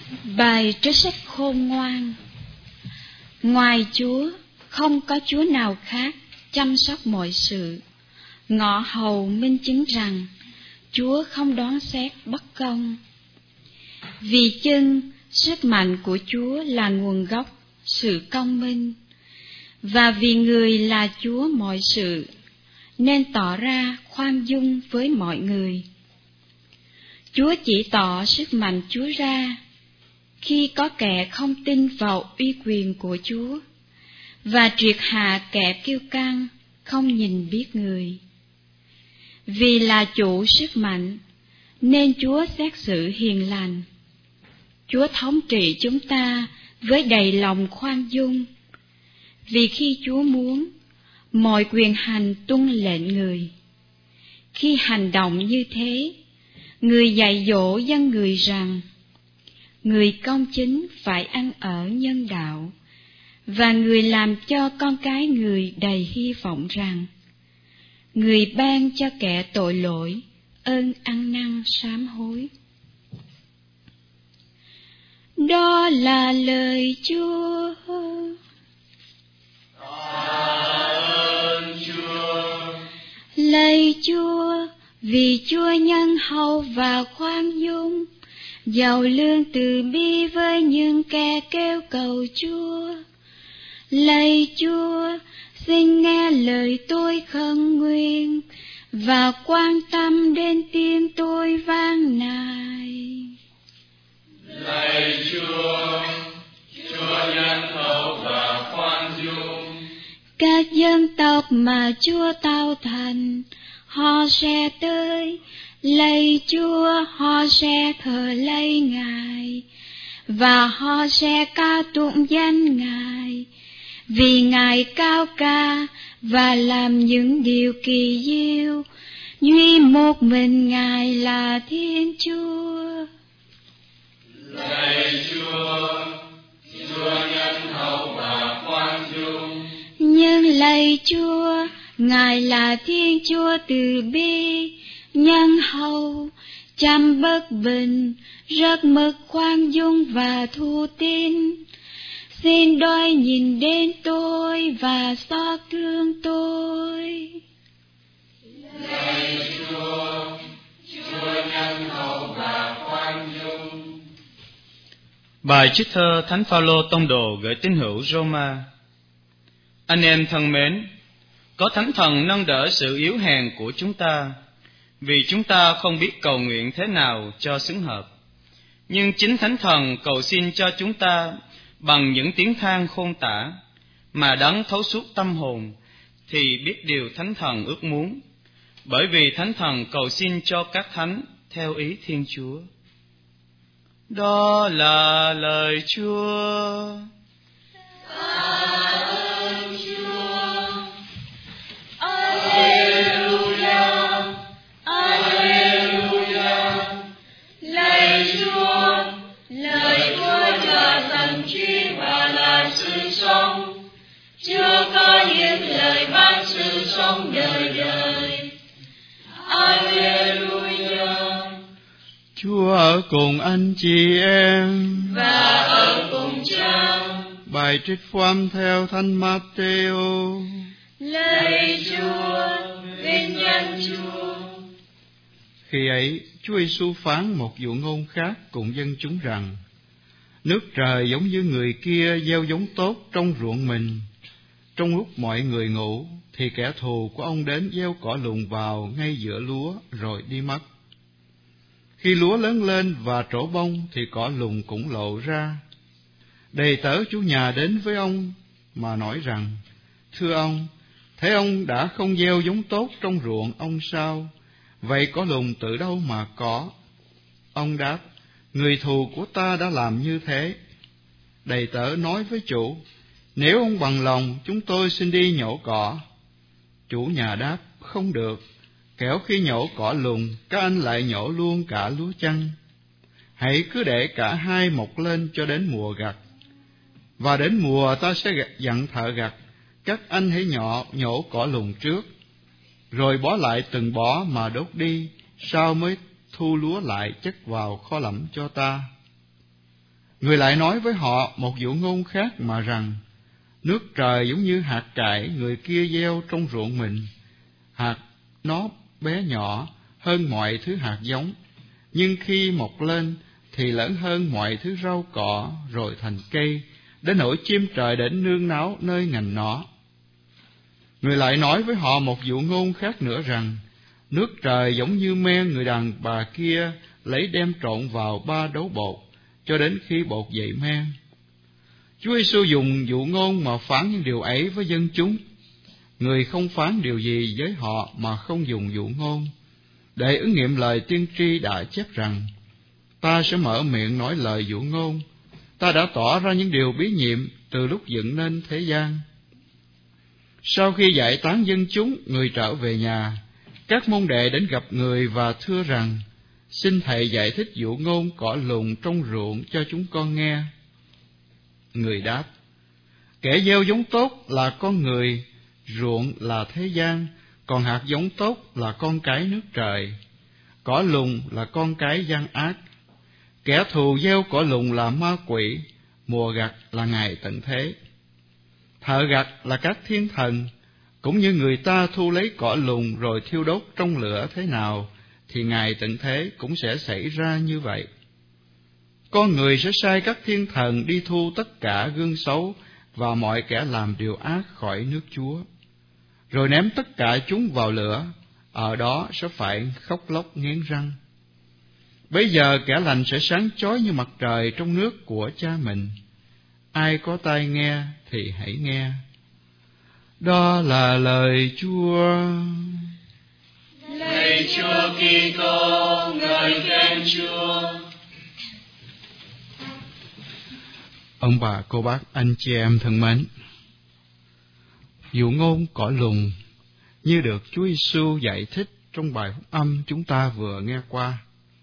Bài trích sách khôn ngoan. Ngoài Chúa, không có Chúa nào khác chăm sóc mọi sự. Ngọ hầu minh chứng rằng Chúa không đoán xét bất công. Vì chưng sức mạnh của Chúa là nguồn gốc sự công minh, và vì người là Chúa mọi sự, nên tỏ ra khoan dung với mọi người. Chúa chỉ tỏ sức mạnh Chúa ra khi có kẻ không tin vào uy quyền của Chúa, và triệt hạ kẻ kiêu căng không nhìn biết người. Vì là chủ sức mạnh, nên Chúa xét xử hiền lành. Chúa thống trị chúng ta với đầy lòng khoan dung, vì khi Chúa muốn, mọi quyền hành tuân lệnh người. Khi hành động như thế, người dạy dỗ dân người rằng người công chính phải ăn ở nhân đạo, và người làm cho con cái người đầy hy vọng rằng người ban cho kẻ tội lỗi ơn ăn năn sám hối. Đó là lời Chúa. Lạy Chúa, vì Chúa nhân hậu và khoan dung, giàu lương từ bi với những kẻ kêu cầu Chúa. Lạy Chúa, xin nghe lời tôi khẩn nguyện, và quan tâm đến tiếng tôi van nài. Lạy Chúa, Chúa nhân hậu và khoan dung, các dân tộc mà Chúa tạo thành, họ sẽ tới. Lạy Chúa, họ sẽ thờ lạy Ngài, và họ sẽ ca tụng danh Ngài, vì Ngài cao ca và làm những điều kỳ diệu. Duy một mình Ngài là Thiên Chúa. Lạy Chúa, Chúa nhân hậu và khoan dung, Nhưng lạy Chúa, Ngài là Thiên Chúa từ bi, nhân hậu, chăm bất bình, rất mực khoan dung và thu tín. Xin đôi nhìn đến tôi và xót thương tôi. Lạy Chúa, Chúa nhân hậu và khoan dung. Bài trích thơ Thánh Phaolô tông đồ gửi tín hữu Roma. Anh em thân mến, có Thánh Thần nâng đỡ sự yếu hèn của chúng ta, vì chúng ta không biết cầu nguyện thế nào cho xứng hợp. Nhưng chính Thánh Thần cầu xin cho chúng ta bằng những tiếng than khôn tả, mà Đấng thấu suốt tâm hồn thì biết điều Thánh Thần ước muốn, bởi vì Thánh Thần cầu xin cho các thánh theo ý Thiên Chúa. Đó là lời Chúa. Chúa có những lời ban sự sống đời đời. Alleluia. Chúa ở cùng anh chị em và ở cùng Cha. Bài trích phúc theo Thánh Matthew. Lạy Chúa, vinh danh Chúa. Khi ấy, Chúa Giêsu phán một dụ ngôn khác cùng dân chúng rằng: nước trời giống như người kia gieo giống tốt trong ruộng mình. Trong lúc mọi người ngủ, thì kẻ thù của ông đến gieo cỏ lùn vào ngay giữa lúa rồi đi mất. Khi lúa lớn lên và trổ bông, thì cỏ lùn cũng lộ ra. Đầy tớ chủ nhà đến với ông mà nói rằng: thưa ông, thế ông đã không gieo giống tốt trong ruộng ông sao? Vậy cỏ lùn từ đâu mà có? Ông đáp: người thù của ta đã làm như thế. Đầy tớ nói với chủ: nếu ông bằng lòng, chúng tôi xin đi nhổ cỏ. Chủ nhà đáp: không được, kẻo khi nhổ cỏ lùn, các anh lại nhổ luôn cả lúa chăng. Hãy cứ để cả hai mọc lên cho đến mùa gặt. Và đến mùa ta sẽ dặn thợ gặt: các anh hãy nhổ cỏ lùn trước, rồi bó lại từng bó mà đốt đi, sau mới thu lúa lại chất vào kho lẫm cho ta. Người lại nói với họ một dụ ngôn khác mà rằng, nước trời giống như hạt cải người kia gieo trong ruộng mình. Hạt nó bé nhỏ hơn mọi thứ hạt giống, nhưng khi mọc lên thì lớn hơn mọi thứ rau cỏ, rồi thành cây, đến nỗi chim trời đến nương náu nơi ngành nó. Người lại nói với họ một dụ ngôn khác nữa rằng, nước trời giống như men người đàn bà kia lấy đem trộn vào 3 đấu bột, cho đến khi bột dậy men. Chúa Giêsu dùng dụ ngôn mà phán những điều ấy với dân chúng. Người không phán điều gì với họ mà không dùng dụ ngôn, để ứng nghiệm lời tiên tri đã chép rằng, ta sẽ mở miệng nói lời dụ ngôn, ta đã tỏ ra những điều bí nhiệm từ lúc dựng nên thế gian. Sau khi giải tán dân chúng, người trở về nhà. Các môn đệ đến gặp người và thưa rằng, xin thầy giải thích dụ ngôn cỏ lùn trong ruộng cho chúng con nghe. Người đáp, kẻ gieo giống tốt là con người, ruộng là thế gian, còn hạt giống tốt là con cái nước trời. Cỏ lùn là con cái gian ác. Kẻ thù gieo cỏ lùn là ma quỷ, mùa gặt là ngày tận thế. Thợ gặt là các thiên thần, cũng như người ta thu lấy cỏ lùn rồi thiêu đốt trong lửa thế nào, thì ngày tận thế cũng sẽ xảy ra như vậy. Con người sẽ sai các thiên thần đi thu tất cả gương xấu và mọi kẻ làm điều ác khỏi nước Chúa, rồi ném tất cả chúng vào lửa, ở đó sẽ phải khóc lóc nghiến răng. Bây giờ kẻ lành sẽ sáng chói như mặt trời trong nước của Cha mình. Ai có tai nghe thì hãy nghe. Đó là lời Chúa. Lạy Chúa Kitô, ngợi khen Chúa. Ông bà, cô bác, anh chị em thân mến, dụ ngôn cỏ lùn như được Chúa Giêsu giải thích trong bài phúc âm chúng ta vừa nghe qua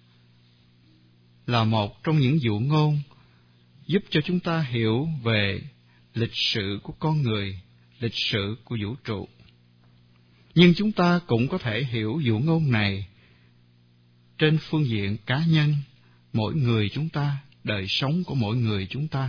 là một trong những dụ ngôn giúp cho chúng ta hiểu về lịch sử của con người, lịch sử của vũ trụ. Nhưng chúng ta cũng có thể hiểu dụ ngôn này trên phương diện cá nhân, mỗi người chúng ta, đời sống của mỗi người chúng ta.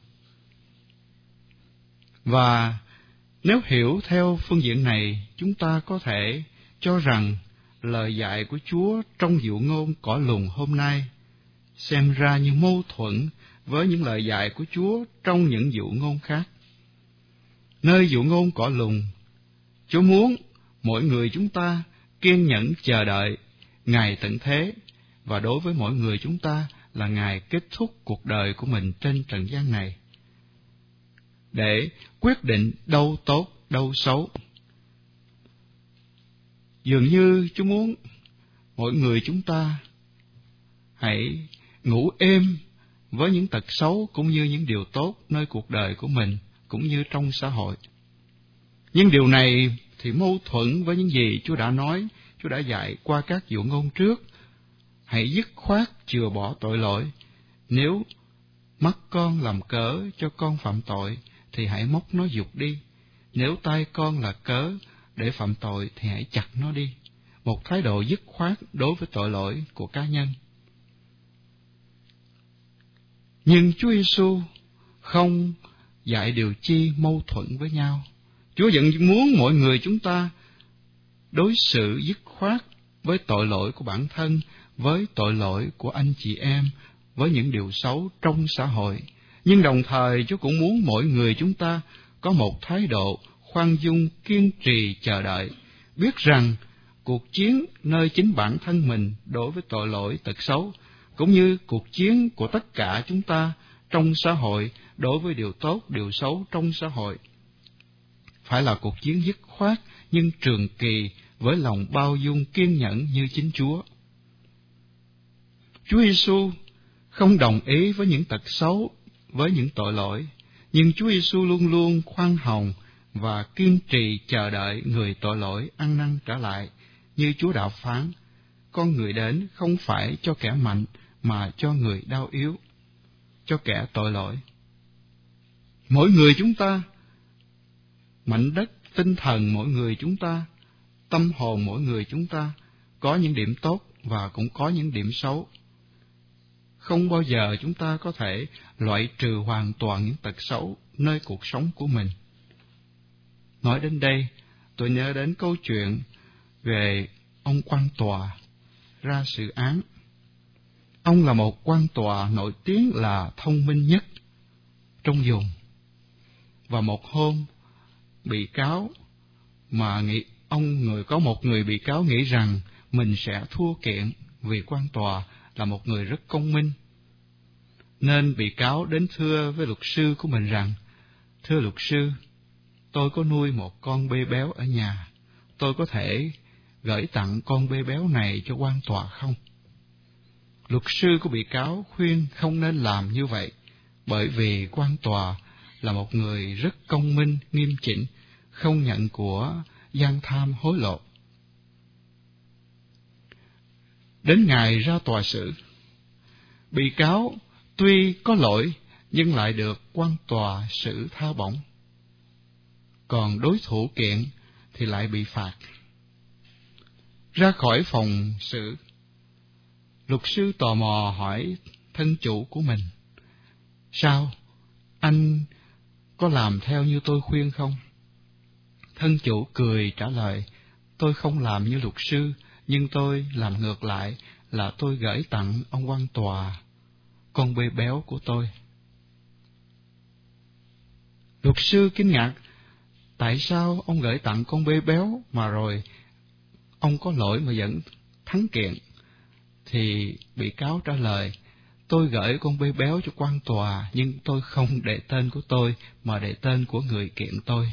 Và nếu hiểu theo phương diện này, chúng ta có thể cho rằng lời dạy của Chúa trong dụ ngôn cỏ lùn hôm nay xem ra như mâu thuẫn với những lời dạy của Chúa trong những dụ ngôn khác. Nơi dụ ngôn cỏ lùn, Chúa muốn mỗi người chúng ta kiên nhẫn chờ đợi ngày tận thế, và đối với mỗi người chúng ta là ngày kết thúc cuộc đời của mình trên trần gian này, để quyết định đâu tốt, đâu xấu. Dường như Chúa muốn mỗi người chúng ta hãy ngủ êm với những tật xấu cũng như những điều tốt nơi cuộc đời của mình, cũng như trong xã hội. Nhưng điều này thì mâu thuẫn với những gì Chúa đã nói, Chúa đã dạy qua các dụ ngôn trước. Hãy dứt khoát chừa bỏ tội lỗi. Nếu mắt con làm cớ cho con phạm tội, thì hãy móc nó giục đi. Nếu tay con là cớ để phạm tội, thì hãy chặt nó đi. Một thái độ dứt khoát đối với tội lỗi của cá nhân. Nhưng Chúa Giêsu không dạy điều chi mâu thuẫn với nhau. Chúa vẫn muốn mọi người chúng ta đối xử dứt khoát với tội lỗi của bản thân, với tội lỗi của anh chị em, với những điều xấu trong xã hội. Nhưng đồng thời Chúa cũng muốn mỗi người chúng ta có một thái độ khoan dung, kiên trì chờ đợi, biết rằng cuộc chiến nơi chính bản thân mình đối với tội lỗi tật xấu, cũng như cuộc chiến của tất cả chúng ta trong xã hội đối với điều tốt, điều xấu trong xã hội, phải là cuộc chiến dứt khoát nhưng trường kỳ với lòng bao dung kiên nhẫn như chính Chúa. Chúa Giêsu không đồng ý với những tật xấu, với những tội lỗi, nhưng Chúa Giêsu luôn luôn khoan hồng và kiên trì chờ đợi người tội lỗi ăn năn trở lại, như Chúa đã phán: con người đến không phải cho kẻ mạnh, mà cho người đau yếu, cho kẻ tội lỗi. Mỗi người chúng ta, mảnh đất tinh thần mỗi người chúng ta, tâm hồn mỗi người chúng ta có những điểm tốt và cũng có những điểm xấu. không bao giờ chúng ta có thể loại trừ hoàn toàn những tật xấu nơi cuộc sống của mình. Nói đến đây, tôi nhớ đến câu chuyện về ông quan tòa ra xử án. Ông là một quan tòa nổi tiếng là thông minh nhất trong vùng. Và một hôm, bị cáo mà có một người bị cáo nghĩ rằng mình sẽ thua kiện vì quan tòa là một người rất công minh. Nên bị cáo đến thưa với luật sư của mình rằng: "Thưa luật sư, tôi có nuôi một con bê béo ở nhà. Tôi có thể gửi tặng con bê béo này cho quan tòa không?" Luật sư của bị cáo khuyên không nên làm như vậy, bởi vì quan tòa là một người rất công minh, nghiêm chỉnh, không nhận của gian tham hối lộ. Đến ngày ra tòa xử, bị cáo tuy có lỗi nhưng lại được quan tòa xử tha bổng, còn đối thủ kiện thì lại bị phạt. Ra khỏi phòng xử, luật sư tò mò hỏi thân chủ của mình: "Sao, anh có làm theo như tôi khuyên không?" Thân chủ cười trả lời: "Tôi không làm như luật sư, nhưng tôi làm ngược lại, là tôi gửi tặng ông quan tòa con bê béo của tôi." Luật sư kinh ngạc: "Tại sao ông gửi tặng con bê béo mà rồi ông có lỗi mà vẫn thắng kiện?" Thì bị cáo trả lời: "Tôi gửi con bê béo cho quan tòa, nhưng tôi không để tên của tôi mà để tên của người kiện tôi."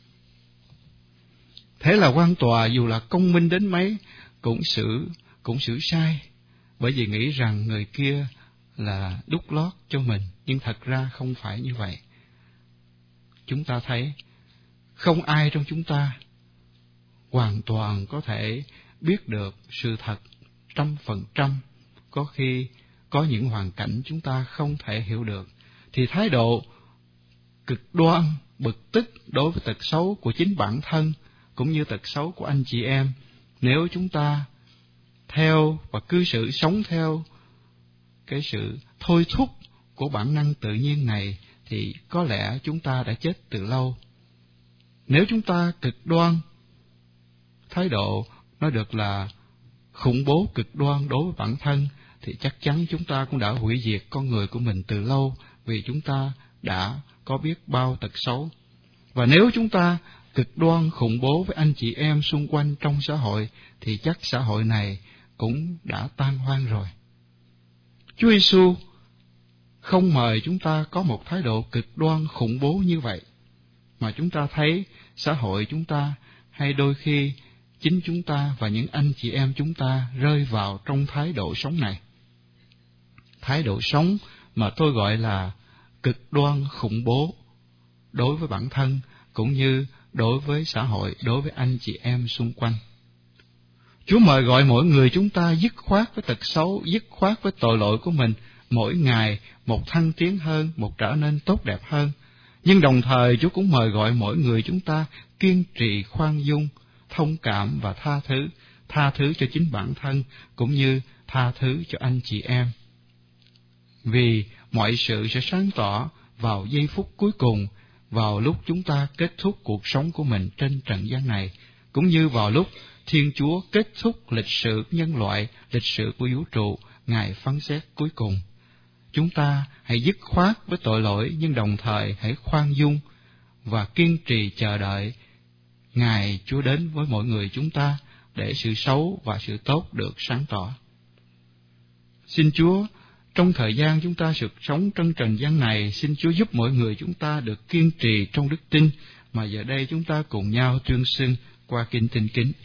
Thế là quan tòa dù là công minh đến mấy cũng xử sai, bởi vì nghĩ rằng người kia là đút lót cho mình, nhưng thật ra không phải như vậy. Chúng ta thấy không ai trong chúng ta hoàn toàn có thể biết được sự thật 100%. Có khi có những hoàn cảnh chúng ta không thể hiểu được, thì thái độ cực đoan, bực tức đối với tật xấu của chính bản thân cũng như tật xấu của anh chị em, nếu chúng ta theo và cư xử sống theo cái sự thôi thúc của bản năng tự nhiên này, thì có lẽ chúng ta đã chết từ lâu. Nếu chúng ta cực đoan, thái độ nó được là khủng bố cực đoan đối với bản thân, thì chắc chắn chúng ta cũng đã hủy diệt con người của mình từ lâu, vì chúng ta đã có biết bao tật xấu. Và nếu chúng ta cực đoan khủng bố với anh chị em xung quanh trong xã hội, thì chắc xã hội này cũng đã tan hoang rồi. Chúa Giêsu không mời chúng ta có một thái độ cực đoan khủng bố như vậy, mà chúng ta thấy xã hội chúng ta hay đôi khi chính chúng ta và những anh chị em chúng ta rơi vào trong thái độ sống này. Thái độ sống mà tôi gọi là cực đoan khủng bố đối với bản thân cũng như đối với xã hội, đối với anh chị em xung quanh. Chúa mời gọi mỗi người chúng ta dứt khoát với tật xấu, dứt khoát với tội lỗi của mình, mỗi ngày một thăng tiến hơn, một trở nên tốt đẹp hơn. Nhưng đồng thời Chúa cũng mời gọi mỗi người chúng ta kiên trì khoan dung, thông cảm và tha thứ cho chính bản thân cũng như tha thứ cho anh chị em. Vì mọi sự sẽ sáng tỏ vào giây phút cuối cùng, vào lúc chúng ta kết thúc cuộc sống của mình trên trần gian này, cũng như vào lúc Thiên Chúa kết thúc lịch sử nhân loại, lịch sử của vũ trụ, ngày phán xét cuối cùng. Chúng ta hãy dứt khoát với tội lỗi, nhưng đồng thời hãy khoan dung và kiên trì chờ đợi ngày Chúa đến với mỗi người chúng ta, để sự xấu và sự tốt được sáng tỏ. Xin Chúa, trong thời gian chúng ta sự sống trên trần gian này, xin Chúa giúp mỗi người chúng ta được kiên trì trong đức tin, mà giờ đây chúng ta cùng nhau tuyên xưng qua kinh Thánh Kính.